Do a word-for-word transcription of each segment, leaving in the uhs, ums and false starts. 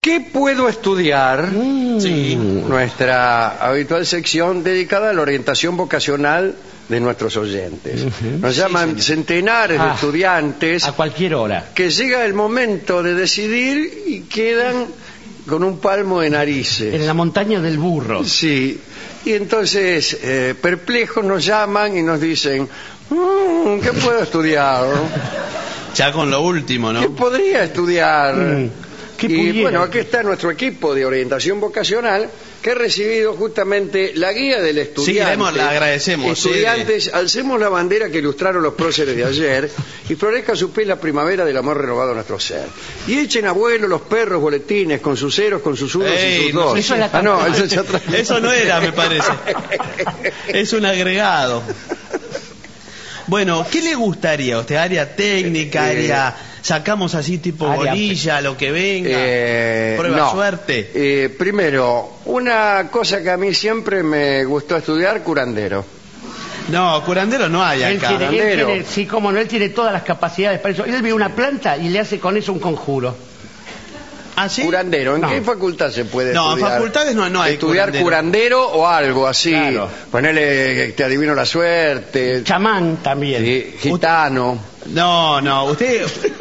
¿Qué puedo estudiar? Mm. Sí. Nuestra habitual sección dedicada a la orientación vocacional de nuestros oyentes. Uh-huh. Nos llaman sí, centenares ah, de estudiantes a cualquier hora, que llega el momento de decidir y quedan con un palmo de narices. en la montaña del burro. Sí. Y entonces, eh, perplejos, nos llaman y nos dicen, mmm, ¿qué puedo estudiar? Ya con lo último, ¿no? ¿Qué podría estudiar? Mm, ¿qué y pudiera? bueno, aquí está nuestro equipo de orientación vocacional que ha recibido justamente la guía del estudiante. Sí, le, le agradecemos. Estudiantes, sí. alcemos la bandera que ilustraron los próceres de ayer y florezca a su pie la primavera del amor renovado a nuestro ser. Y echen a vuelo los perros boletines con sus ceros, con sus unos Ey, y sus no, dos. eso es la ah, no, eso, es otra... eso no era, me parece. Es un agregado. Bueno, ¿qué le gustaría a usted? ¿Área técnica, Eh, área... Sacamos así tipo área- bolilla, lo que venga? Eh, Prueba no. suerte. Eh, primero, una cosa que a mí siempre me gustó estudiar, curandero. No, curandero no hay Él acá. tiene, él Curandero. tiene- sí, como no, él tiene todas las capacidades para eso. Él ve una planta y le hace con eso un conjuro. ¿Ah, sí? Curandero, ¿en No. qué facultad se puede No, en estudiar? facultades no- no hay Estudiar curandero. curandero. o algo así. Claro. Ponele, te adivino la suerte. Chamán también. Sí, gitano. No, no, usted...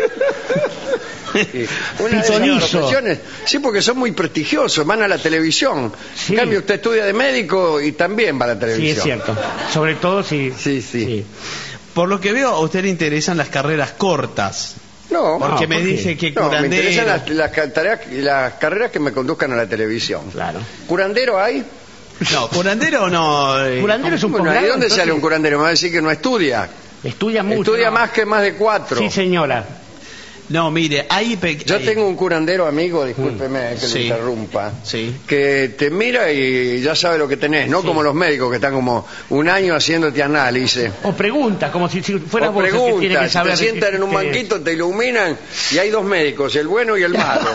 Sí. Una de esas Pitonizo. profesiones, sí, porque son muy prestigiosos, van a la televisión. Sí. En cambio, usted estudia de médico y también va a la Sí, televisión. es cierto. Sobre todo si... Sí, sí. Por lo que veo, a usted le interesan las carreras cortas. No, Porque No, me ¿por qué? dice que no, me curandero... interesan las, las ca- tareas- las carreras que me conduzcan a la televisión. Claro. ¿Curandero hay? No, curandero no... eh, Curandero es un Bueno, ¿y posgrado, dónde entonces, sale un curandero? Me va a decir que no estudia. Estudia mucho. Estudia ¿no? más que más de cuatro. Sí, señora. No, mire, hay... pe- Yo hay- tengo un curandero amigo, discúlpeme que Sí. lo interrumpa, Sí. que te mira y ya sabe lo que tenés, no Sí. como los médicos que están como un año haciéndote análisis. O pregunta, como si, si fuera O vos el que tiene que preguntas, saber. te sientan en un que- banquito, te iluminan y hay dos médicos, el bueno y el malo.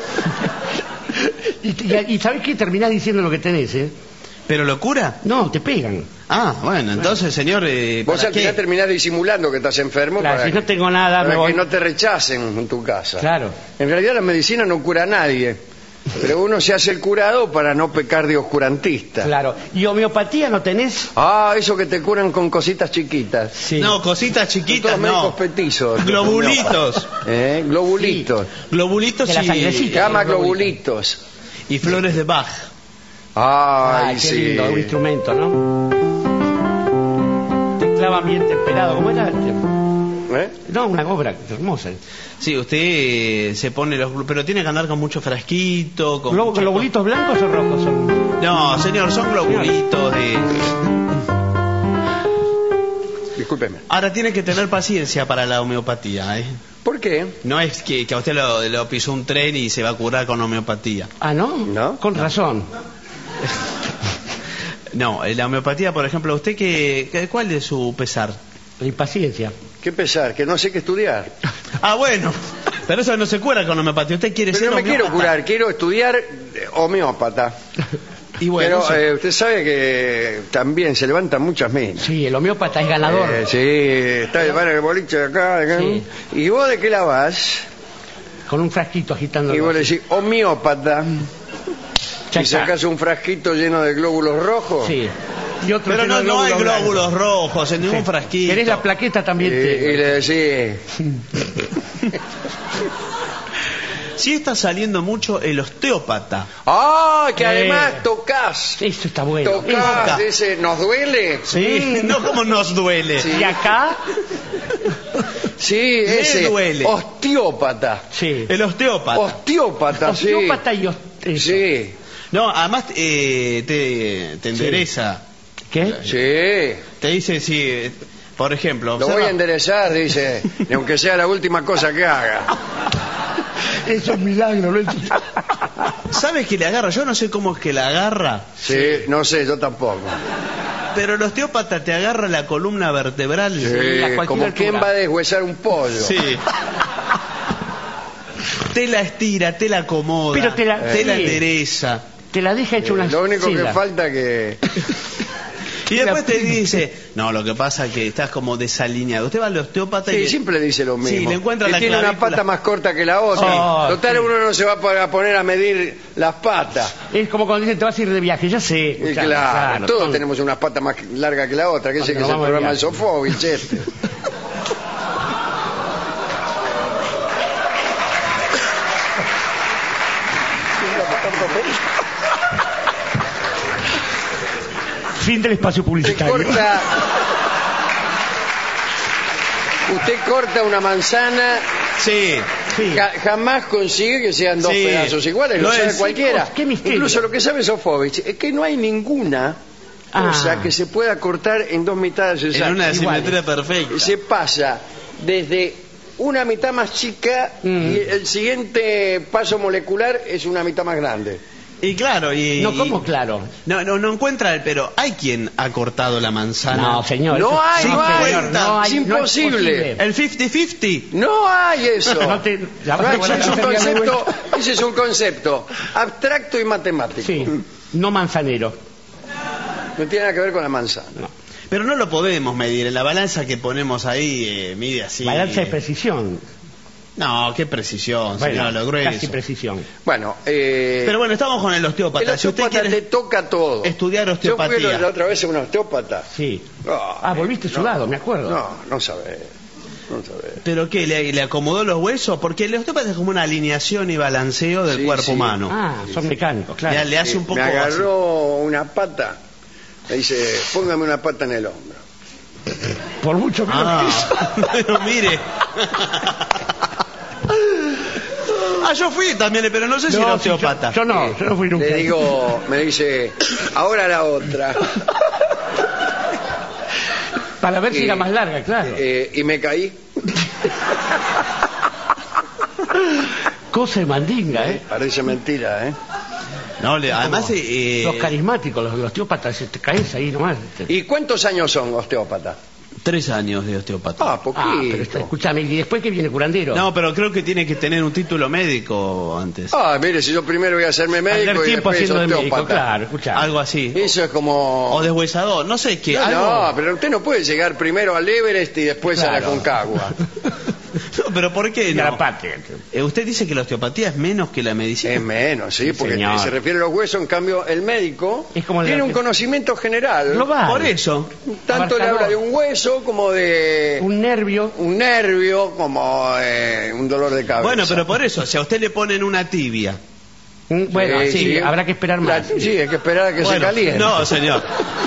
y, y, y ¿sabés qué? Terminás diciendo lo que tenés, ¿eh? ¿Pero lo cura? No, te pegan. Ah, bueno, entonces, señor... Eh, Vos ¿para al final qué? terminás disimulando que estás enfermo Claro, para, si que, no tengo nada, para me voy. que no te rechacen en tu casa. Claro. En realidad la medicina no cura a nadie, pero uno se hace el curado para no pecar de oscurantista. Claro. ¿Y homeopatía no tenés? Ah, eso que te curan con cositas chiquitas. Sí. No, cositas Son chiquitas, todos médicos no. petizos. Globulitos. ¿Eh? Globulitos. Globulitos De la y, sangrecita. Llama Sí, globulitos. y flores de Bach. Ay, Ay, qué sí. lindo, un instrumento, ¿no? Te clavan bien temperado. ¿Cómo era? ¿Eh? No, una obra hermosa. Sí, usted eh, se pone los... glu- Pero tiene que andar con mucho frasquito, con... Glo- mucha- ¿Globulitos blancos o rojos son? No, señor, son globulitos de... Discúlpeme. Ahora tiene que tener paciencia para la homeopatía, ¿eh? ¿Por qué? No es que, que a usted lo, lo pisó un tren y se va a curar con homeopatía. Ah, ¿no? No. Con razón. No, eh, la homeopatía, por ejemplo, ¿usted qué, qué- cuál es su pesar? La impaciencia. ¿Qué pesar? Que no sé qué estudiar. Ah, bueno, pero eso no se cura con homeopatía. Usted quiere Pero ser no me quiero homeópata. curar, quiero estudiar eh, homeópata. Y bueno, Pero eso- eh, usted sabe que también se levantan muchas minas. Sí, el homeópata es ganador. Eh, sí, está van el boliche de acá, de acá. Sí. ¿Y vos de qué la vas? Con un frasquito agitando. Y vos le decís, homeópata. Ya Y está. sacás un frasquito lleno de glóbulos rojos. Sí. Y otro pero lleno no, de no hay glóbulos glóbulos blancos. rojos en ningún Sí. frasquito. ¿Querés la plaqueta también? Y, te- y le decís, Sí está saliendo mucho el osteópata. ¡ah! Que Eh. además tocas. Eso está bueno. Tocás, Toca. dice, ¿nos duele? Sí, no como nos duele. Sí. Y acá, Sí, Le ese. duele. Osteópata. sí. El osteópata. Osteópata, sí. Osteópata y os- eso. Sí, No, además eh, te, te endereza. ¿Qué? sí. Te dice si, eh, por ejemplo, Lo voy observa- a enderezar, dice, y aunque sea la última cosa que haga. Eso es milagro, ¿no? ¿sabes que le agarra? Yo no sé cómo es que la agarra, Sí, no sé, yo tampoco. pero el osteópata te agarra la columna vertebral. Sí, a cualquier como altura. quien va a deshuesar un pollo. Sí. Te la estira, te la acomoda, Pero te la- te la sí. endereza. Te la deja hecha una Lo único que silla. falta que... Y después te dice, no, lo que pasa es que estás como desalineado. Usted va al osteópata Sí, y... siempre le dice lo mismo. Sí, le encuentra que la tiene una clavícula. pata más corta que la otra. Oh, Total, sí. uno no se va a poner a medir las patas. Es como cuando dicen te vas a ir de viaje, ya sé. Y claro, Claro, todos son- tenemos unas patas más largas que la otra. Que ese que es Cuando el vamos de programa de viaje. Sofovich este. Fin del espacio Usted publicitario. corta, usted corta una manzana, Sí. Sí. ja- jamás consigue que sean dos Sí. pedazos iguales, lo No sabe es- cualquiera. qué misterio. Incluso lo que sabe Sofovich es que no hay ninguna Ah. cosa que se pueda cortar en dos mitades En exactas. una iguales. simetría perfecta. Se pasa desde una mitad más chica Mm. y el siguiente paso molecular es una mitad más grande. Y claro, y... No, ¿cómo claro? No, no, no encuentra, pero hay quien ha cortado la manzana. No, señor. No eso- hay, sí, no hay. señor, no hay, Es no imposible. El cincuenta cincuenta. No hay eso. No te- la No, vas a ese, poner es un la sería muy concepto, ese es un concepto abstracto y matemático. Sí, no manzanero. No tiene nada que ver con la manzana. Pero no lo podemos medir. En la balanza que ponemos ahí, eh, mide así. Balanza de precisión. No, qué precisión, Bueno, señor, lo grueso. casi precisión. Bueno, eh, Pero bueno, estamos con el osteópata. el Si usted osteópata quiere te toca todo. estudiar Yo osteopatía. fui la otra vez a un osteópata. Sí. No, Ah, volviste no, sudado, me acuerdo. No, no sabés. No sabés. ¿Pero qué? ¿Le, le acomodó los huesos? Porque el osteópata es como una alineación y balanceo del Sí, cuerpo sí. humano. Ah, son mecánicos, claro. Le, le hace Sí, un poco me agarró una pata, me dice, póngame una pata en el hombro. Por mucho menos Ah, que eso. pero mire. Ah, yo fui también, pero no sé si No, era sí, yo- osteópata. Yo, no, yo no fui nunca. Le digo, me dice, ahora la otra. Para ver si Y- era más larga, claro. Eh, y me caí. Cosa de mandinga, ¿eh? Parece mentira, ¿eh? No, le- además, Como eh, los carismáticos, los, los osteópatas, te caes ahí nomás. ¿Y cuántos años son osteópata? tres años de osteópata. Ah, Ah, poquito. pero está- escúchame, ¿y después que viene curandero? No, pero creo que tiene que tener un título médico antes. Ah, mire, si yo primero voy a hacerme Perder médico y tiempo después haciendo de médico, osteópata. claro, escuchá. Algo así. Eso es como... O deshuesador, no sé qué. No, algo... no, pero usted no puede llegar primero al Everest y después a la Claro. Concagua. No, pero ¿por qué no? Garapate. Eh, usted dice que la osteopatía es menos que la medicina. Es menos, sí, porque señor. se refiere a los huesos, en cambio el médico Es como la- tiene un conocimiento general. Global. Por eso. Tanto le Abarcador. habla de un hueso como de Un nervio. un nervio, como eh, un dolor de cabeza. Bueno, pero por eso, si a usted le ponen una tibia. un- bueno, Sí, sí, sí. habrá que esperar La- más. sí, hay que esperar a que se Bueno, caliente. no, señor.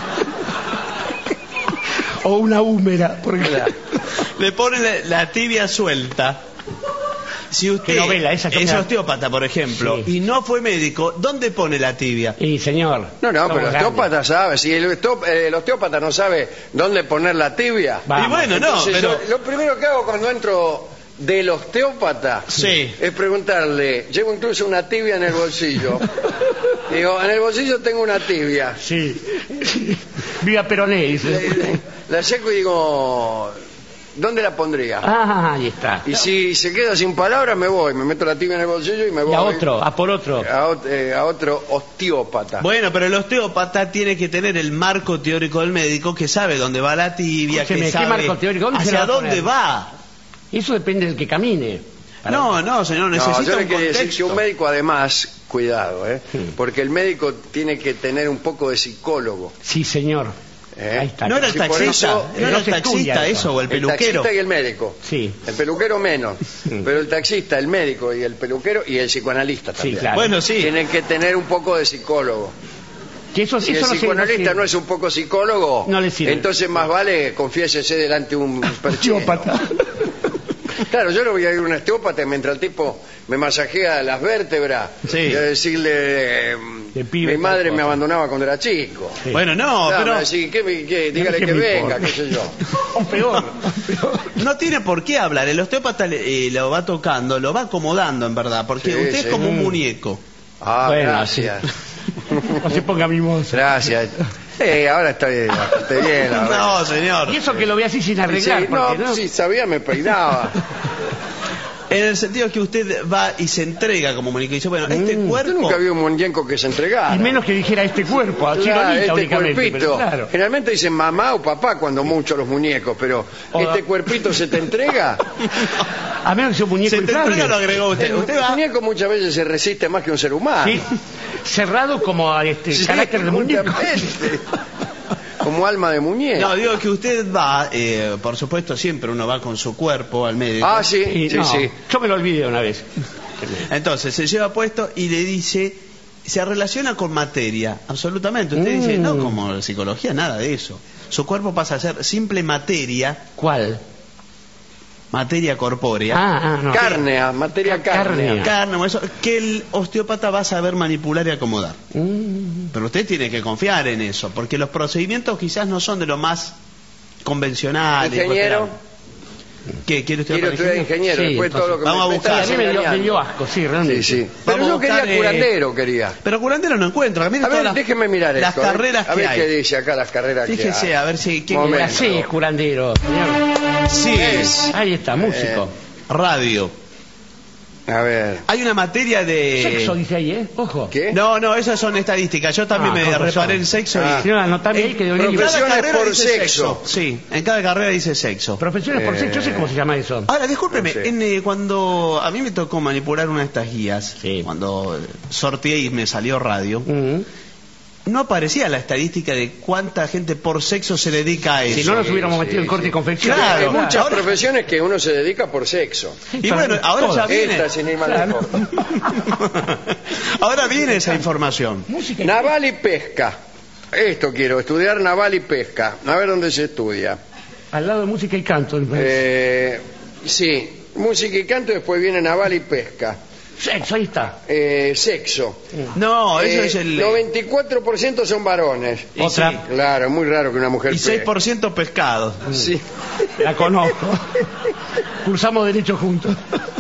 O una húmera. Porque... Le ponen la, la tibia suelta. Si usted Qué novela, esa yo es me la- osteópata, por ejemplo, Sí. y no fue médico, ¿dónde pone la tibia? Y señor. No, no, somos pero el grandes. osteópata sabe. Si el, osteó- el osteópata no sabe dónde poner la tibia. Vamos. Y bueno, no, Entonces, pero... yo- lo primero que hago cuando entro del osteópata Sí. es preguntarle, llevo incluso una tibia en el bolsillo. Digo, en el bolsillo tengo una tibia. Sí. Viva Peroné, dice. Le- La saco y digo, ¿dónde la pondría? Ah, ahí está. Y si se queda sin palabras, me voy, me meto la tibia en el bolsillo y me voy. Y a otro, a por otro. A, ot- eh, a otro osteópata. Bueno, pero el osteópata tiene que tener el marco teórico del médico que sabe dónde va la tibia, Escúcheme, que ¿qué sabe marco teórico? ¿Dónde se hacia la va a dónde poner? va. Eso depende del que camine. Para- No, no, señor, No, necesita yo le un quiero decir que contexto. un médico además, cuidado, ¿eh? Sí. porque el médico tiene que tener un poco de psicólogo. Sí, señor. ¿eh? Ahí está. ¿No era el Sí, por taxista? eso- ¿No era no el se estudia taxista eso. eso o el El peluquero? taxista y el médico. Sí. El peluquero menos, pero el taxista, el médico y el peluquero y el psicoanalista Sí, también. claro. Bueno, sí. Tienen que tener un poco de psicólogo. Que eso, Si eso el no se- psicoanalista no no es un poco psicólogo, No le sirve. entonces más vale confiésese delante de un perchero. Osteópata. Claro, yo no voy a ir a un osteópata mientras el tipo me masajea las vértebras. Sí. Y a decirle, eh, De pibe, mi madre tal me cosa. abandonaba cuando era chico. Sí. Bueno, no, Claro, pero así, ¿qué me- qué? dígale ¿Qué que me venga, importa? qué sé yo. O peor. peor. no tiene por qué hablar. El osteópata le- eh, lo va tocando, lo va acomodando en verdad, porque Sí, usted sí. es como un Mm. muñeco. Ah, Bueno, gracias. No se ponga mimoso. Gracias. Eh, ahora estoy, estoy bien. ahora. No, señor. Y eso que lo ve así sin arreglar. Sí, porque no, no, sí, sabía, me peinaba. En el sentido que usted va y se entrega como muñeco y dice, bueno, este Mm, cuerpo... Yo nunca vi un muñeco que se entregara. Y menos que dijera este cuerpo, a Claro, Chironita este únicamente. cuerpito. Pero claro. Generalmente dicen mamá o papá cuando mucho los muñecos, pero O- ¿este cuerpito se te entrega? A menos que sea un muñeco Se te inflable. entrega, lo agregó usted. El Usted va... muñeco muchas veces se resiste más que un ser humano. Sí, cerrado como a este Sí, carácter de muñeco. justamente. Como alma de muñeco. No, digo que usted va, eh, por supuesto, siempre uno va con su cuerpo al médico. Ah, sí, Y sí, no, sí. Yo me lo olvidé una vez. Entonces se lleva puesto y le dice, se relaciona con materia, absolutamente. Usted Mm. dice, no, como psicología, nada de eso. Su cuerpo pasa a ser simple materia, ¿Cuál? materia corpórea, Ah, ah, no. Cárnea, materia Ca- cárnea. cárnea. carne o eso, que el osteópata va a saber manipular y acomodar. Mm. Pero usted tiene que confiar en eso, porque los procedimientos quizás no son de lo más convencionales. Ingeniero, ¿Qué quiere usted? quiero para estudiar ingeniero? ingeniero. Sí, Después todo lo que vamos a me buscar. Sí, a estás mí me dio, me engañando. dio asco, sí, realmente. Sí, sí. Pero Vamos a no quería buscar, eh, curandero, quería. Pero curandero no encuentro. Mire A todas ver, las- déjeme mirar las esto. ¿eh? carreras a que ver hay. qué dice acá las carreras que Fíjese, hay. a ver si... ¿qué- Momento. La C, curandero. señor. Sí, Es. Ahí está, músico. radio. A ver. Hay una materia de... Sexo, dice ahí, ¿eh? Ojo. ¿Qué? No, no, esas son estadísticas. Yo también Ah, me con razón. reparé el sexo Ah. y... Señora, anotame ahí que de un libro. Profesión. Cada Profesiones carrera por dice sexo. Sí, en cada carrera dice sexo. Profesiones por Eh. sexo, yo sé cómo se llama eso. Ahora, discúlpeme, No sé. en, eh, cuando a mí me tocó manipular una de estas guías, Sí. cuando eh, sorteé y me salió radio, Mm. no aparecía la estadística de cuánta gente por sexo se dedica a eso. Si no nos Sí, hubiéramos sí, metido en corte sí. y confección. Claro, Hay muchas ahora- profesiones que uno se dedica por sexo. Y bueno, ahora ya Todas. viene. Esta, sin ir más Claro. lejos. Ahora viene esa información. Música. Naval y pesca. Esto quiero, estudiar naval y pesca. A ver dónde se estudia. Al lado de música y canto. me parece. Eh, sí, música y canto, después viene naval y pesca. Sexo, ahí está. Eh, sexo. No, eso Eh, es el... noventa y cuatro por ciento son varones. y Otra. sí. Claro, es muy raro que una mujer Y seis pesque. por ciento pescado. Sí. La conozco. Cursamos derecho juntos.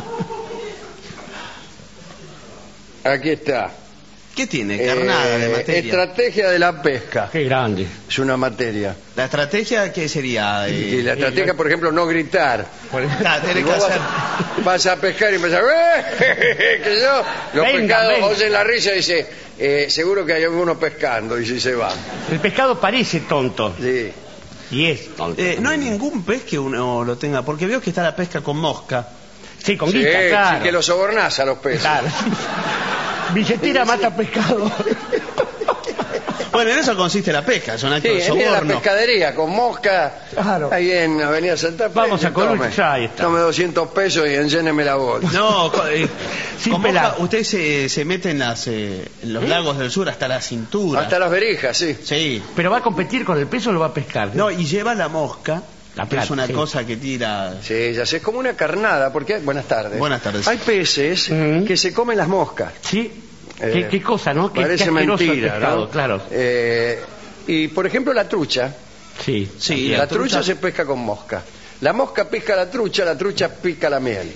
Aquí está. ¿Qué tiene? Carnada de Eh, materia. estrategia de la pesca. Qué grande. Es una materia. La estrategia, ¿qué sería? Eh, Y la estrategia, por ejemplo, no gritar. ah, tiene que Vos vas, hacer... vas a pescar y empezás, ¡eh! que yo, los Venga, pescados venga. oyen la risa y dice, eh, seguro que hay alguno pescando, y si se va. El pescado parece tonto. Sí. Y es tonto. Eh, no hay ningún pez que uno lo tenga, porque veo que está la pesca con mosca. Sí, con Sí, guita, claro. sí, que lo sobornás a los peces. Claro. Billetera mata pescado. Bueno, en eso consiste la pesca, es un acto Sí, de es bien la soborno. pescadería, con mosca, Claro. ahí en Avenida Santa Fe. Vamos a y tome, Coruña, ya, ahí está. Tome doscientos pesos y enlléneme la bolsa. No, co- eh, Sin con mosca, pelar. usted se, se mete en, las, eh, en los ¿Eh? lagos del sur hasta la cintura. Hasta las verijas, sí. Sí. Pero va a competir con el peso o lo va a pescar. No, y lleva la mosca, La que es plata, una sí. cosa que tira... Sí, ya sé, es como una carnada, porque... Buenas tardes. Buenas tardes. Hay peces Mm. que se comen las moscas. Sí. Eh, ¿Qué, qué cosa, ¿no? Qué, Parece qué asqueroso el mentira, pescado, ¿no? claro. Eh, y, por ejemplo, la trucha. Sí. Sí, La, la trucha, trucha- se pesca con mosca. La mosca pesca la trucha, la trucha pica la miel.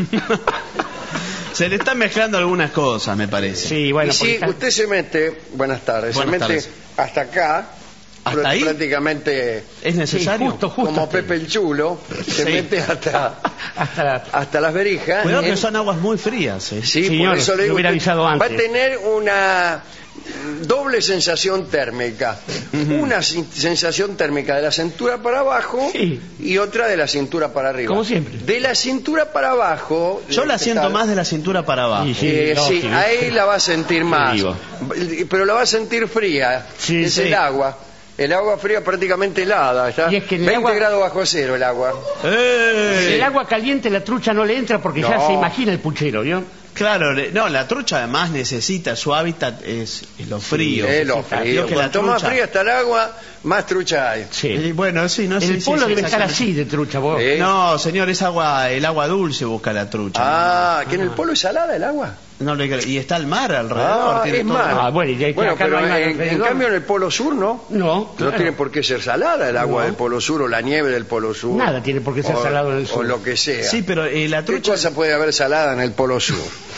Se le están mezclando algunas cosas, me parece. Sí, bueno, y porque si está- usted se mete, buenas tardes, Buenas se mete tardes. hasta acá, ¿Hasta pr- ahí? prácticamente ¿Es sí, necesario? justo, justo. como hasta ahí. Pepe el Chulo, se Sí. mete hasta, Hasta la... hasta las verijas. Cuidado que En- son aguas muy frías. ¿eh? Sí, Señor, por eso le lo digo, hubiera usted avisado va antes. a tener una doble sensación térmica. Una sin- sensación térmica de la cintura para abajo Sí. y otra de la cintura para arriba. Como siempre. De la cintura para abajo... Yo la ¿qué siento tal? más de la cintura para abajo. Sí, Eh, no, sí, sí. ahí la va a sentir más. digo. Pero la va a sentir fría. Sí, es sí. el agua. El agua fría prácticamente helada. ¿Está? Y es que en el veinte agua- grados bajo cero el agua. ¡Eh! El agua caliente la trucha no le entra porque ya No. se imagina el puchero, ¿vio? Claro, le- no, la trucha además necesita, su hábitat es, es lo frío. Es lo Necesita- frío. Digo que la Cuanto más trucha- fría está el agua, más trucha hay. Sí. Eh, bueno, sí, no sé el si polo es debe estar exactamente- así de trucha, vos. Sí. No, señor, es agua, el agua dulce busca la trucha. Ah, que en el polo es salada el agua. No le cre- y está el mar alrededor. Ah, tiene es todo- mar. Ah, bueno, y ya- Bueno, acá no pero hay mar en, en alrededor. cambio en el polo sur no. No, No claro. tiene por qué ser salada el agua No. del polo sur o la nieve del polo sur. Nada tiene por qué ser O- salado en el sur. O lo que sea. Sí, pero eh, la ¿Qué trucha... cosa puede haber salada en el polo sur?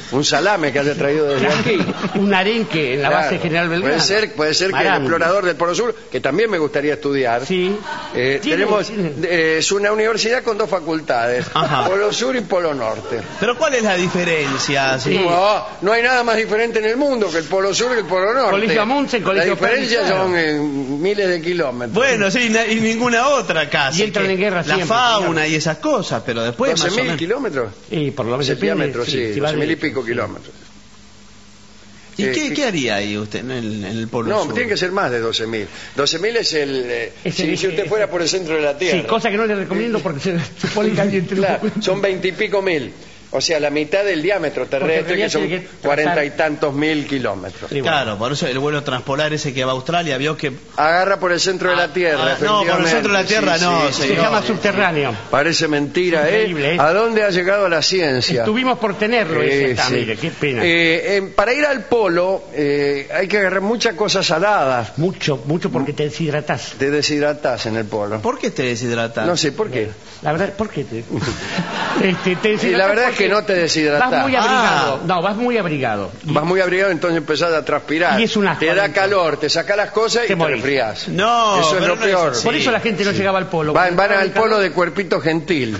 un salame que haya traído desde aquí. Un arenque en la Claro. base General Belgrano. Puede ser, puede ser que el Marambio. explorador del Polo Sur, que también me gustaría estudiar. Sí. Eh, Tiene- tenemos tiene- eh, es una universidad con dos facultades, Ajá. Polo Sur y Polo Norte. Pero ¿cuál es la diferencia? Sí. No, no hay nada más diferente en el mundo que el Polo Sur y el Polo Norte. Colegio Amundsen, Colegio La diferencia Perry, claro. son eh, miles de kilómetros. Bueno, sí, na- y ninguna otra casi. Y entran que en guerra La siempre, fauna señor. y esas cosas, pero después más doce o mil menos. kilómetros. Y por lo menos doce depende, diámetros, sí, si va doce mil y de- pico sí. kilómetros. ¿Y Eh, qué, ¿qué- qué haría ahí usted en el, en el Polo No, Sur? tiene que ser más de doce mil. doce mil es el... eh, Es si, el- si usted fuera por el centro de la Tierra. Sí, cosa que no le recomiendo porque se, se pone caliente. Claro, son veintipico mil. O sea, la mitad del diámetro terrestre, realidad que son tiene que cuarenta trazar- y tantos mil kilómetros. Sí, bueno. Claro, por eso el vuelo transpolar ese que va a Australia vio que... Agarra por el centro de la Tierra. ah, no, por el efectivamente. centro de la Tierra Sí, no, sí, Se señor. llama subterráneo. Parece mentira, ¿eh? Increíble, ¿eh? ¿A dónde ha llegado la ciencia? Estuvimos por tenerlo ese Eh, acá, sí. mire, qué pena. Eh, eh, para ir al polo eh, hay que agarrar muchas cosas saladas. Mucho, mucho porque te deshidratás. Te deshidratás en el polo. ¿Por qué te deshidratas? No sé por qué. La verdad, ¿por qué te...? Este, te Y la verdad es que no te deshidratás. Vas muy abrigado. Ah. No, vas muy abrigado. Y- Vas muy abrigado, entonces empezás a transpirar. Y es un asco Te da adentro. calor, te saca las cosas y Te te, morís. resfriás. No, eso es pero lo no es peor. así. Por eso la gente no llegaba al polo. Van, van Porque al estaba polo el de cuerpito gentil.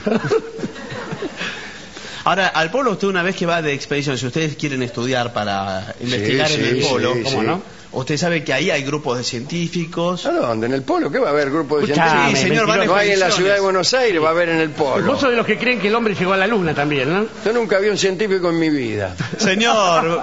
Ahora, al polo usted una vez que va de expedición, si ustedes quieren estudiar para investigar en sí, el polo, sí, ¿cómo sí. no? Usted sabe que ahí hay grupos de científicos. ¿A dónde? ¿En el polo? ¿Qué va a haber? ¿Grupo de Escuchame, científicos? Sí, señor, van a No hay en la expediciones. ciudad de Buenos Aires, va a haber en el calor. polo. Vos sos de los que creen que el hombre llegó a la luna también, ¿no? Yo nunca vi un científico en mi vida. Señor,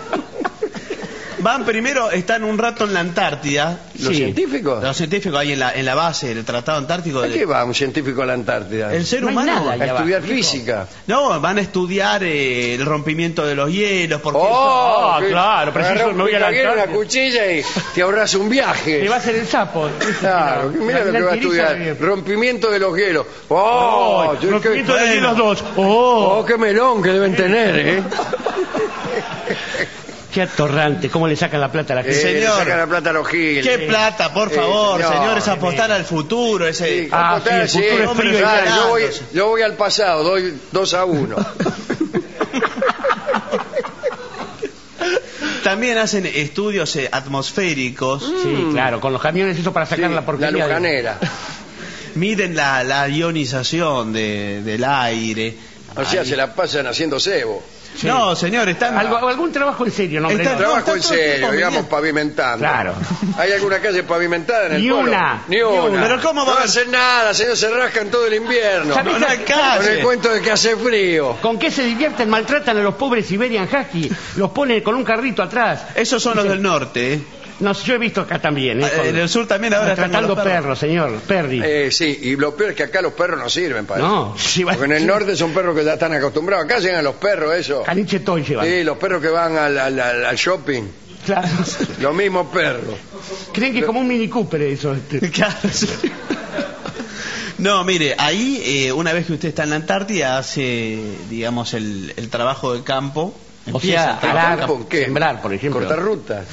van primero, están un rato en la Antártida. ¿Los Sí. científicos? Los científicos ahí en la, en la base del Tratado Antártico. ¿A de- qué va un científico a la Antártida? El ser No hay humano. nada A allá estudiar abajo, física. No, van a estudiar eh, el rompimiento de los hielos. Porque Ah, qué- claro, preciso, agarrá un me voy a la picaguero, una Antártida. cuchilla y te ahorras un Te viaje. va a hacer el sapo. Claro, mira lo que va a estudiar. Rompimiento de los hielos. ¡Oh! Oh, yo- rompimiento qué- de bueno. los dos. Oh, ¡Oh, qué melón que deben tener, eh! qué atorrante. ¿Cómo le sacan la plata a la Eh, gente? le Señor. sacan la plata a los giles. ¿Qué plata, por Eh, favor, señor, señor? Es apostar al futuro. Ese... Sí, Ah, apostar, sí, el futuro es hombre, frío y claro, blanco. yo, voy, yo voy al pasado, doy dos a uno. También hacen estudios eh, atmosféricos, Sí, claro, con los camiones eso para sacar Sí, la la porquería. de- lujanera. miden la, la ionización de- del aire. O sea, Ahí. se la pasan haciendo cebo. Sí. No, señor, están... Algo, algún trabajo en serio, no, hombre, Está- no. no, Trabajo en está todo el serio, tiempo digamos, midiendo. pavimentando. Claro. ¿Hay alguna calle pavimentada en el Ni polo? una. Ni Ni una. una. Pero ¿cómo va no a haber- hacen nada, señor, se rascan todo el invierno. ¿Sabés No, no hay Con calle. el cuento de que hace frío. ¿Con qué se divierten? Maltratan a los pobres Siberian Husky. Los ponen con un carrito atrás. Esos son los del norte, ¿eh? No, yo he visto acá también. ¿eh? Eh, Con- en el sur también ahora están con Maltratando los perros. perros, señor. Perry. Eh, sí, y lo peor es que acá los perros no sirven para no, eso. sí, va- Porque en el norte son perros que ya están acostumbrados. Acá llegan los perros, eso. Caniche Toy llevan. Sí, los perros que van al, al- al- al shopping. Claro. Los mismos perros. Creen que es como un Mini Cooper eso. este. Claro, sí. No, mire, ahí eh, una vez que usted está en la Antártida hace, digamos, el, el trabajo de campo. O Empieza sea, a trabajar arar, ¿Campo qué? sembrar, por ejemplo. Cortar rutas.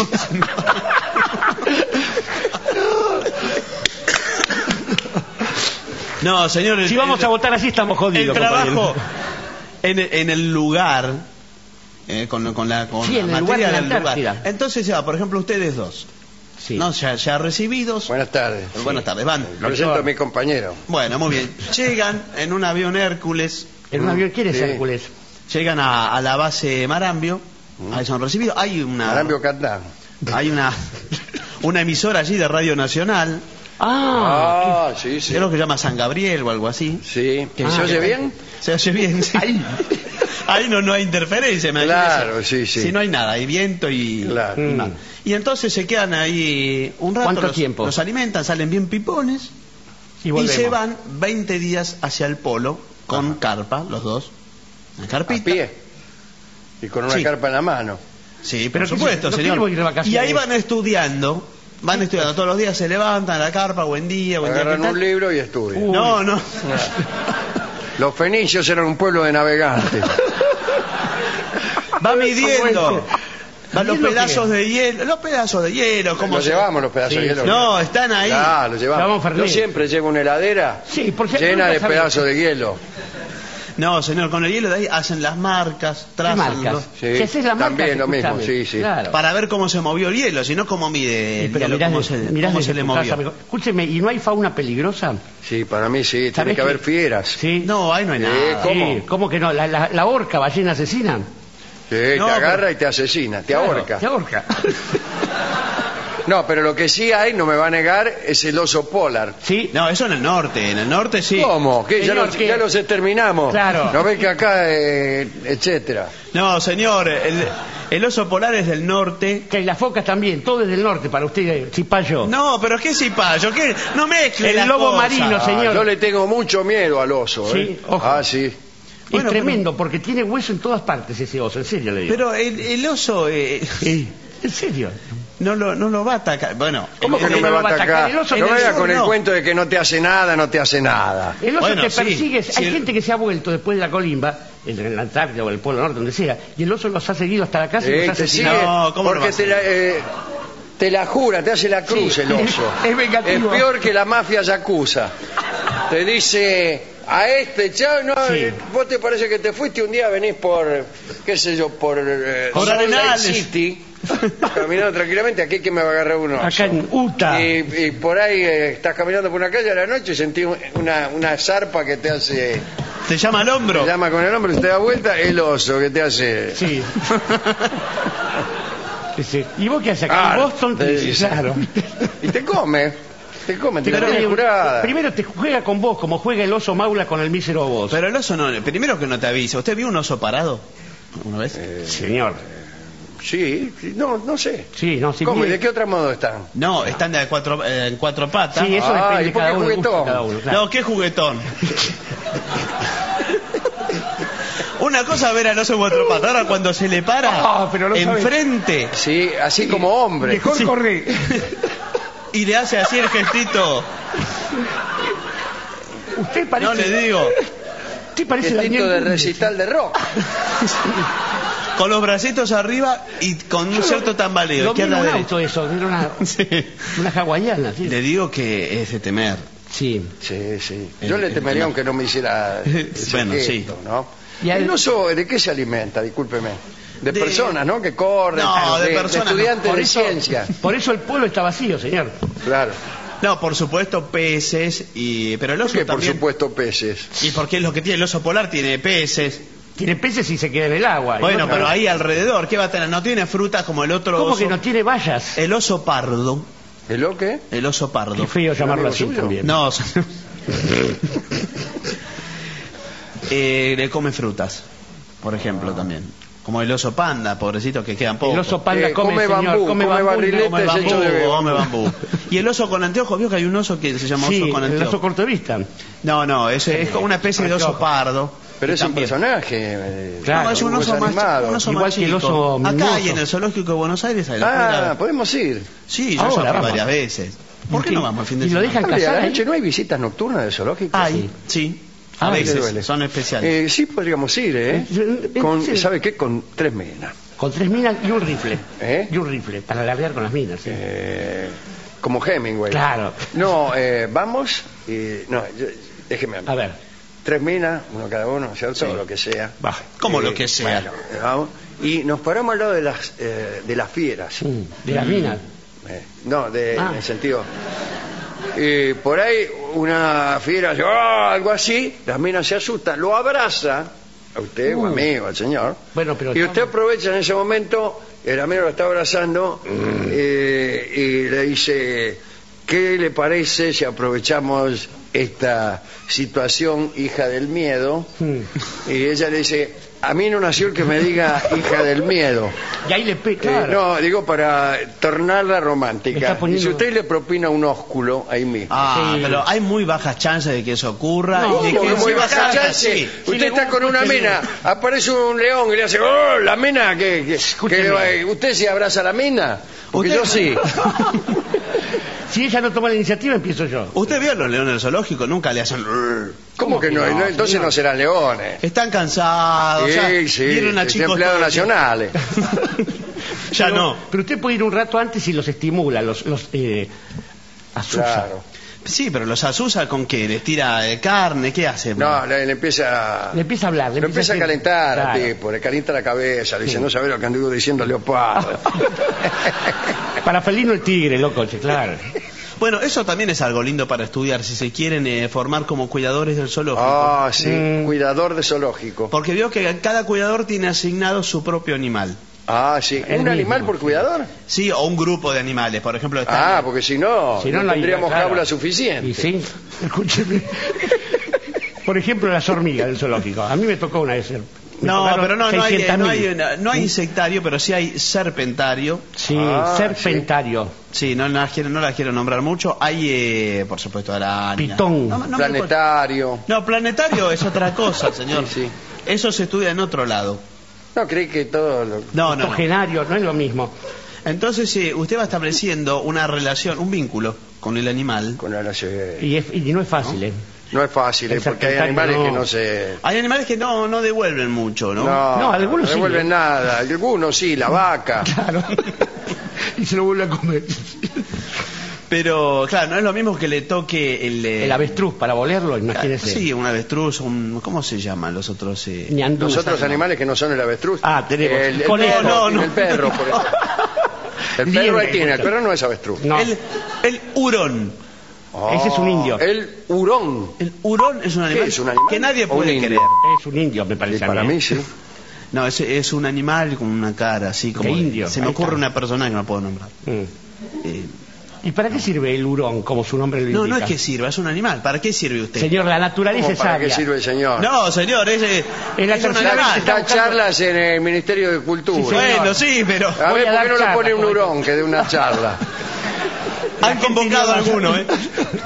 No, señor. el- Si vamos el- a votar así estamos el jodidos. trabajo compañero. en, en el lugar, eh, con, con la, con Sí, la en el lugar materia de la del lugar. Antártida. Entonces, ya, por ejemplo, ustedes dos, Sí. ¿no? Ya, ya recibidos. Buenas tardes. Buenas tardes, van. Lo presento a mi compañero. Bueno, muy bien. Llegan en un avión Hércules, En un avión, ¿quién es Sí. Hércules? llegan a, a la base Marambio, ahí son recibidos. Hay una, Marambio Catán. hay una, una emisora allí de Radio Nacional, Ah, Ah, sí, sí. creo que se llama San Gabriel o algo así. Sí. Que ¿Se Ah, oye que- bien? Se oye bien. Sí. Ahí. Ahí no, no hay interferencia, imagínese. Claro, sí, sí. Si no hay nada, hay viento y... Claro. y Mm. nada. Y entonces se quedan ahí un rato. ¿Cuánto los, tiempo? Los alimentan, salen bien pipones y y, volvemos. se van veinte días hacia el polo con carpa, los dos. Una A carpita. pie. Y con una Sí. carpa en la mano. Sí, Pero por que supuesto, no señor. quiero ir de vacaciones. Y ahí van estudiando, van estudiando todos los días, se levantan a la carpa, buen día, buen día. ¿qué Agarran tal? un libro y estudian. Uh. No, no. Los fenicios eran un pueblo de navegantes. Va midiendo. Van los ¿Midiendo pedazos qué? de hielo, los pedazos de hielo, como Los llevamos los pedazos Sí, de hielo. No, están ahí. Ah, los llevamos. Llevamos Fernet. Yo siempre llevo una heladera Sí, por si llena nunca de sabía. pedazos de hielo. No, señor, con el hielo de ahí hacen las marcas, trazan marcas? los- Sí, Si haces la marca, también lo mismo, escúchame. sí, sí. Claro. para ver cómo se movió el hielo, si no cómo mide el Pero hielo, mirás cómo de- se, mirás cómo desde se le tu movió. casa, amigo. Escúcheme, ¿y no hay fauna peligrosa? Sí, para mí sí, tiene ¿Sabés que haber que- fieras. Sí. No, ahí no hay Sí, nada. ¿cómo? Sí, ¿cómo que no? La, la, la orca, ballena asesina. Sí, No, te agarra pero- y te asesina, te Claro, ahorca. Te ahorca. No, pero lo que sí hay, no me va a negar, es el oso polar. Sí. No, eso en el norte, en el norte sí. ¿Cómo? ¿Qué? Ya, Señor, los, ¿qué? ya los exterminamos. Claro. ¿No ves que acá, eh, etcétera? No, señor, el, el oso polar es del norte. Que las focas también, todo desde el norte para usted, Cipayo. No, pero qué cipayo, ¿qué? No mezcle El las lobo cosas. marino, Ah, señor. yo le tengo mucho miedo al oso, Sí, ¿eh? ojo. Ah, sí. Es Bueno, tremendo porque tiene hueso en todas partes ese oso, en serio le digo. Pero el, el oso eh, Sí, en serio. no, lo, no lo va a atacar. Bueno, ¿Cómo el- que no el- me va a va a atacar? atacar? El oso No en el vaya sur con el no. cuento de que no te hace nada, no te hace nada. El oso Bueno, te sí. persigue. Sí, Hay el- gente que se ha vuelto después de la colimba, en la Antártida o el Polo Norte, donde sea, y el oso los ha seguido hasta la casa y Eh, los ha te sigue asesinado. No, ¿cómo lo va a porque te la, eh, te la jura, te hace la cruz Sí, el oso. es vengativo. Es peor que la mafia yakuza. Te dice, a este chao, no, Sí. eh, vos te parece que te fuiste un día, venís por, qué sé yo, por eh, Por Salt Lake Arenales. City, caminando tranquilamente, aquí que me va a agarrar un oso. Acá en Utah. Y, y por ahí eh, estás caminando por una calle a la noche y sentís una, una zarpa que te hace, te llama al hombro. te llama con el hombro y te da vuelta, el oso que te hace... Sí. Sí. ¿Y vos qué haces acá? Ah, en Boston, te dice. claro. Y te come, te come, te la Pero, tiene eh, jurada. primero te juega con vos, como juega el oso maula con el mísero vos. Pero el oso no, primero que no te avisa. ¿Usted vio un oso parado una vez? Eh, Señor. Sí, sí, no, no sé. Sí, no, sí. ¿Cómo y bien. de qué otro modo están? No, están de cuatro, eh, en cuatro patas. Sí, eso Ah, depende ¿y de por cada qué uno. el gusto de juguetón? cada uno, claro. No, qué juguetón. Una cosa es ver al oso en cuatro patas, ahora cuando se le para Ah, pero no sabe. enfrente Sí, así como hombre. Mejor Sí. corre. y le hace así el gestito, Usted parece. no le digo, Usted parece Gestito Daniel de Núñez. recital de rock. con los bracitos arriba y con un Yo cierto lo- tambaleo, Lo vi en izquierda un a derecha. auto eso, era una, Sí. una hawaiana, sí. Le digo que es de temer. Sí. Sí, sí. El- Yo le el- temería el- aunque no me hiciera ese Bueno, sí. gesto, ¿no? Y al- ¿El oso de qué se alimenta? Discúlpeme. De, De- personas, ¿no? Que corren. No, de personas no. estudiantes Por de eso, ciencia. por eso el pueblo está vacío, señor. Claro. No, por supuesto peces y pero el ¿Por oso qué, por también. supuesto, peces? Y porque es lo que tiene el oso polar, tiene peces. Tiene peces y se queda en el agua. Y Bueno, otra- pero ahí alrededor, ¿qué va a tener? No tiene frutas como el otro ¿Cómo oso. que no tiene vallas? El oso pardo. ¿El lo qué? El oso pardo. Qué feo llamarlo amigo así suyo? también. No, eh, le come frutas, por ejemplo, también. Como el oso panda, pobrecito, que quedan pocos. El oso panda Eh, come, come señor, bambú, come, come bambú, barriletes Come bambú, hecho de- come bambú. Y el oso con anteojos, vio que hay un oso que se llama Sí, oso con el anteojos. oso corto de vista. No, no, es, es como una especie de oso Anteojos. pardo. Pero es un También. personaje. eh, Claro. No, es un dibujos oso más, animados. un oso Igual más que el chico. oso Acá mimoso. y en el zoológico de Buenos Aires hay la pueden Ah, dar. podemos ir. Sí, yo Ahora, ya fui vamos. varias veces. ¿Por qué Sí. no vamos al fin de ¿Y lo semana? dejan Oye, a casar la ahí? noche no hay visitas nocturnas del zoológico. Hay, sí. A Ah, ¿le veces, duele? son especiales. Eh, sí, podríamos ir, ¿eh? Eh, Con, sí. ¿Sabe qué? Con tres menas. Con tres minas y un rifle. ¿Eh? Y un rifle, para alardear con las minas. Sí. Eh, como Hemingway. Claro. No, eh, vamos y... No, yo- déjeme a mí. A ver. Tres minas, uno cada uno, ¿cierto? Sí. Lo que sea. Va, como Eh, lo que sea. bueno, vamos. Y nos paramos al lado de las, eh, de las fieras. Mm, De las minas. Eh, no, de, Ah. en el sentido... Y por ahí una fiera hace, "Ah", algo así, las minas se asustan, lo abraza a usted, o Uh. amigo, al señor, Bueno, pero y usted estamos- aprovecha en ese momento, el amigo lo está abrazando eh, y le dice, ¿qué le parece si aprovechamos esta situación, hija del miedo? Mm. Y ella le dice, a mí no nació el que me diga hija del miedo. Y ahí le pe... Eh, Claro. no, digo para tornarla Me romántica. está poniendo- Y si usted le propina un ósculo ahí mismo. Ah, Sí. pero hay muy bajas chances de que eso ocurra. No, y de ¿Cómo que que muy encima baja salga chance? así. Usted Si le está con gusta, una escúcheme. mina, aparece un león y le hace, ¡oh! La mina, que, que, Escúcheme. que- ¿usted se abraza a la mina? Porque Usted- yo sí. Si ella no toma la iniciativa, empiezo yo. ¿Usted vio a los leones del zoológico? Nunca le hacen... ¿Cómo que no? que no, No, Entonces señor? no serán leones. Están cansados. Sí, ya sí, vieron a sí, chicos empleados todo el tiempo. nacionales. Ya Pero- no. Pero usted puede ir un rato antes y los estimula, los, los eh, asusa. Claro. Sí, pero los azuza con qué, les tira eh, carne, ¿qué hace? No, le, le empieza... Le empieza a hablar. Le Lo empieza a calentar al claro. tipo, le calienta la cabeza, le dice, no sabés lo que anduvo diciendo Leopardo. Para felino el tigre, loco, che, claro. Bueno, eso también es algo lindo para estudiar, si se quieren eh, formar como cuidadores del zoológico. Ah, sí, Mm. cuidador de zoológico. Porque veo que cada cuidador tiene asignado su propio animal. Ah, sí, El ¿un mismo, animal por sí. cuidador? Sí, o un grupo de animales, por ejemplo. Está Ah, porque si no, Si no, no, no hay- tendríamos claro. jaula suficiente. Y sí, escúcheme. Por ejemplo, las hormigas del zoológico. A mí me tocó una vez. me No, tocaron pero no, no hay, seiscientas no, mil. hay, no hay insectario, pero sí hay serpentario. Sí, Ah, serpentario. Sí, no, no las quiero, no las quiero nombrar mucho. Hay, eh, por supuesto, araña. Pitón. No, no me Planetario. acuerdo. No, planetario es otra cosa, señor. Sí, sí. Eso se estudia en otro lado. No, creí que todo lo... No, no, no. Octogenario, no es lo mismo. Entonces, sí, usted va estableciendo una relación, un vínculo con el animal. Con la se- Y, es- y no es fácil, ¿eh? No es fácil, El eh, porque hay serpentario animales no. que no se... Hay animales que no, no devuelven mucho, ¿no? No, No, algunos no sí, devuelven eh. nada. Algunos sí, la vaca. Claro. Y se lo vuelve a comer. Pero, claro, no es lo mismo que le toque el... eh, El avestruz, para volerlo, imagínese. Sí, un avestruz, un... ¿Cómo se llaman los otros? eh? Ñandú. Los otros animales que no son el avestruz. Ah, tenemos. El, el Conejo. perro, No, no, tiene el no. perro, por ejemplo. El perro Liebre, ahí tiene, el justo. perro no es avestruz. No, El, el hurón. Ese es un indio. El hurón. El hurón es un animal, es un animal? que nadie ¿O un puede indio? creer. es un indio, me Sí, parece. a para mí. mí sí. No, es, es un animal con una cara así como... De indio, Se me ahí ocurre está. una persona que no puedo nombrar. Mm. Eh, ¿Y para qué sirve el hurón, como su nombre lo indica? no, no es que sirva, es un animal. ¿Para qué sirve usted? Señor, la naturaleza ¿Cómo, es ¿Para qué sabia. sirve el señor? No, señor, es, eh, Es la es un tercera vez animal. que Está buscando- charlas en el Ministerio de Cultura. Sí, señor. Bueno, sí, pero A Voy ver, a ¿por dar qué no le charla, pone un como hurón que dé una charla? han convocado a alguno, ¿eh?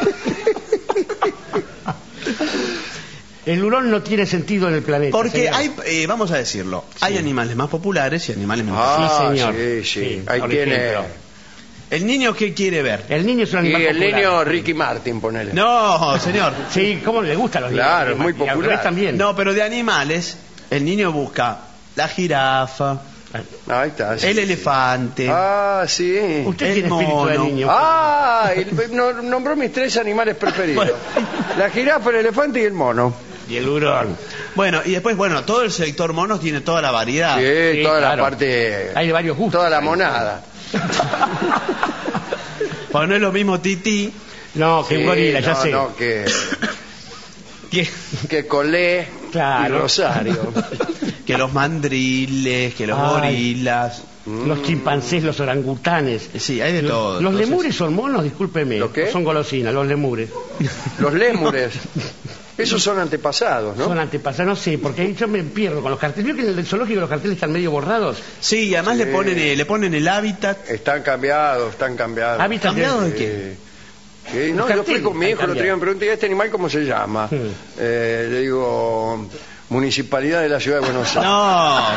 El hurón no tiene sentido en el planeta. Porque señor. hay, eh, vamos a decirlo, hay animales más populares y animales menos populares. Ah, señor. sí, sí. Sí, Ahí por tiene... ejemplo. ¿El niño qué quiere ver? El niño es un Y animal el popular. niño Ricky Martin, ponele. No, señor. Sí, ¿cómo le gustan los niños? Claro, es muy Y al popular. revés también. No, pero de animales, el niño busca la jirafa, Ahí está. sí. el elefante. Ah, sí. Usted el tiene espíritu de mono. niño. Ah, el- no- nombró mis tres animales preferidos. La jirafa, el elefante y el mono. Y el hurón. Bueno, y después, bueno, todo el sector monos tiene toda la variedad. Sí, sí, toda claro. la parte... Hay de varios gustos. Toda la monada. Porque no es lo mismo tití No, que Sí, un gorila, ya no, sé. no, que, que, que Colé Claro. y Rosario. que los mandriles, que los Ay. gorilas. Los chimpancés, los orangutanes. Sí, hay de Los- todo. Los Entonces- lemures son monos, discúlpeme. ¿Los qué? Son golosinas, los lemures. Los lémures. Esos son antepasados, ¿no? Son antepasados, no sé, porque ahí yo me pierdo con los carteles. ¿Vio que en el zoológico los carteles están medio borrados? Sí, y además Sí. le ponen eh, le ponen el hábitat. Están cambiados, están cambiados. Hábitat ¿Cambiado de de- qué? Sí, no, Los yo fui carteles con mi hijo, están el otro día me pregunté, ¿y este animal cómo se llama? Hmm. Eh, le digo, Municipalidad de la Ciudad de Buenos Aires. No,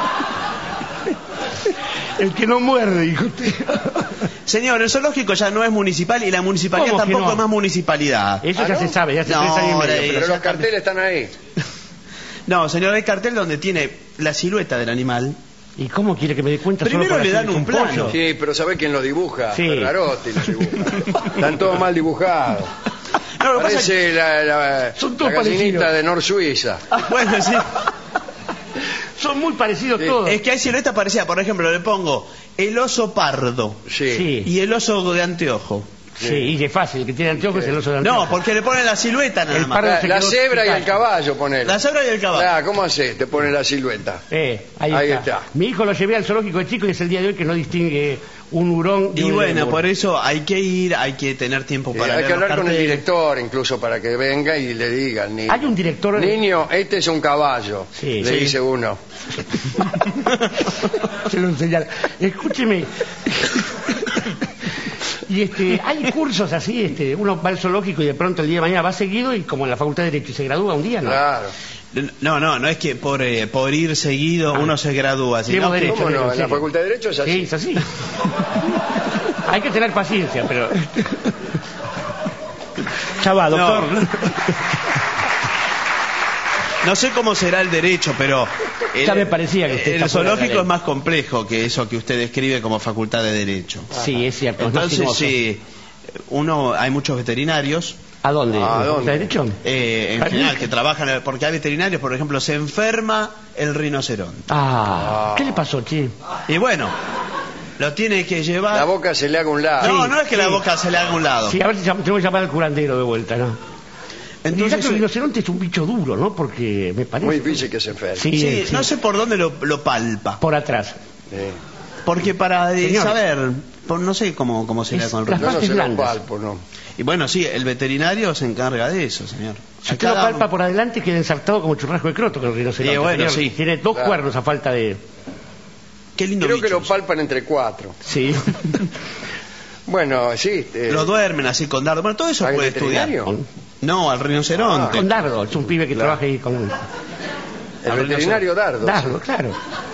El que no muerde, dijo usted. señor, el zoológico ya no es municipal y la municipalidad ¿Cómo que tampoco no? es más municipalidad. Eso ¿Ah, ya no? se sabe, ya hace No, tres años y ahora, medio. eh, pero Pero ya los carteles están ahí. No, señor, hay cartel donde tiene la silueta del animal. ¿Y cómo quiere que me dé cuenta? Primero solo por le hacer dan un plano. pollo? Sí, pero ¿sabe quién lo dibuja? Sí. Ferrarotti lo dibuja. Están todos mal dibujados. No, lo que pasa es Parece la, la, Son todos la gallinita parecidos. de Nor Suiza. que- bueno, sí. Son muy parecidos Sí. todos. Es que hay silueta parecida. Por ejemplo, le pongo el oso pardo Sí. Sí. y el oso de anteojo. Sí, y es fácil, el que tiene anteojos es el oso de No, anteojos. porque le ponen la silueta nada El más. pardo La, se la quedó cebra y el picado. caballo, ponele. La cebra y el caballo. Ah, ¿cómo haces? Te pone la silueta. Eh, ahí, Ahí está. está. Mi hijo lo llevé al zoológico de chico y es el día de hoy que no distingue un hurón de Y un bueno, lémur. por eso hay que ir, hay que tener tiempo Eh, para hay ver que los hablar con el carteles. director incluso para que venga y le diga al niño. Hay un director... Niño, este es un caballo. Sí. le Sí. dice uno. Se lo enseñará. Escúcheme. Y este, hay cursos así, este, uno va al zoológico y de pronto el día de mañana va seguido y como en la Facultad de Derecho y se gradúa un día, ¿no? Claro. No, no, no es que por, eh, por ir seguido Ah. uno se gradúa, sino Llevo que- derecho. ¿Cómo no? en En la serio. Facultad de Derecho es así. Sí, es así. Hay que tener paciencia, pero... Ya va, doctor. No. No sé cómo será el derecho, pero el, Ya me parecía que usted el está fuera de la zoológico ley. es más complejo que eso que usted describe como facultad de derecho. Sí, es cierto. es más Entonces, sinuoso. sí, uno, hay muchos veterinarios. ¿A dónde? ¿A dónde? ¿Derecho? Eh, en general, que trabajan, porque hay veterinarios, por ejemplo, se enferma el rinoceronte. Ah, ¿qué le pasó, che? Y bueno, lo tiene que llevar... La boca se le haga un lado. No, Sí, no es que sí. la boca se le haga a un lado. Sí, a ver si llam- tengo que llamar al curandero de vuelta, ¿no? Entonces, Entonces, el rinoceronte es un bicho duro, ¿no? Porque me parece... Muy difícil que se enferme. Sí, sí, sí, no sé por dónde lo, lo palpa. por atrás. Sí. Porque para eh, Señor. saber, por- no sé cómo, cómo será Es con el las Yo no rinoceronte. partes se lo blandas. palpo, no. Y bueno, sí, el veterinario se encarga de eso, señor. Si usted lo Cada- palpa por adelante, queda ensartado como churrasco de croto con el rinoceronte. Sí, bueno, señor. sí. Tiene dos Claro. cuernos a falta de... Qué lindo Creo que bicho lo es. palpan entre cuatro. Sí. Bueno, sí. eh, Lo duermen así con dardo. Bueno, todo eso ¿al puede estudiar. veterinario? No, al rinoceronte. Con Dardo, es un pibe que Claro. trabaja ahí con... El veterinario Dardo. Dardo, claro.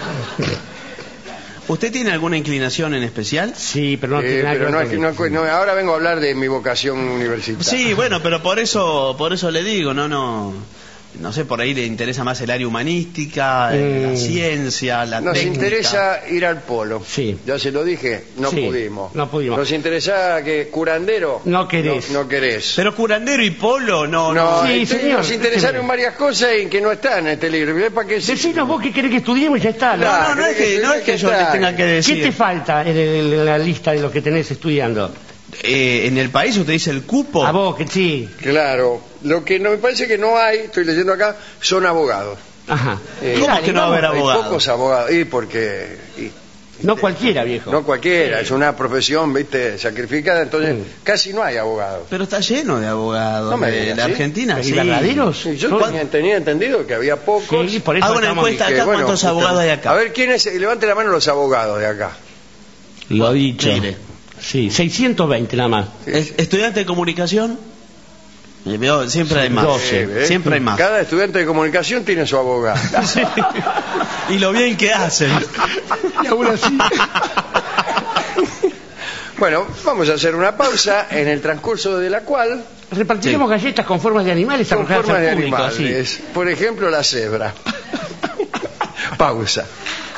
¿Usted tiene alguna inclinación en especial? Sí, pero no Eh, tiene nada pero que no ver es que con no, no, ahora vengo a hablar de mi vocación universitaria. Sí, bueno, pero por eso, por eso le digo, no, no, no sé, por ahí le interesa más el área humanística, eh, Mm. la ciencia, la Nos técnica. interesa ir al polo. Sí. Ya se lo dije, no Sí, pudimos. no pudimos. Nos interesa que curandero. No querés. No, no querés. Pero curandero y polo, no, no, no. Sí, este, señor. nos interesaron varias cosas en que no están en este libro. ¿Ves para qué sí? Decinos vos qué querés que estudiemos y ya está. ¿no? Claro. No, no es que, no es que yo le tenga que ¿Qué decir. te falta en, el- en la lista de lo que tenés estudiando? Eh, en el país usted dice el cupo. A vos, que sí. Claro, lo que no me parece que no hay, estoy leyendo acá, son abogados. Ajá. Eh, ¿Cómo Dale, que no va a haber Hay abogado? pocos abogados. Y porque... y- No cualquiera, viejo. no cualquiera, es una profesión, viste, sacrificada, entonces Mm. casi no hay abogados. Pero está lleno de abogados. No me de digas, la ¿sí? Argentina, ¿Y sí. verdaderos? Sí, yo ¿Cuán- tenía, tenía entendido que había pocos. Sí, por eso Hago una estamos- encuesta y que, acá, bueno, ¿cuántos abogados hay acá? A ver, ¿quién es? Levante la mano los abogados de acá. Lo dicho. Mire. Sí, seiscientos veinte nada más. Es- ¿Estudiante de comunicación? Eh, veo, siempre hay más. doce. Eh, ¿ves? Siempre hay más. Cada estudiante de comunicación tiene su abogado. Sí. Y lo bien que hacen. Y aún así. Bueno, vamos a hacer una pausa en el transcurso de la cual Repartiremos galletas con formas de animales con arrojadas forma al de público, así. animales. Por ejemplo, la cebra. Pausa.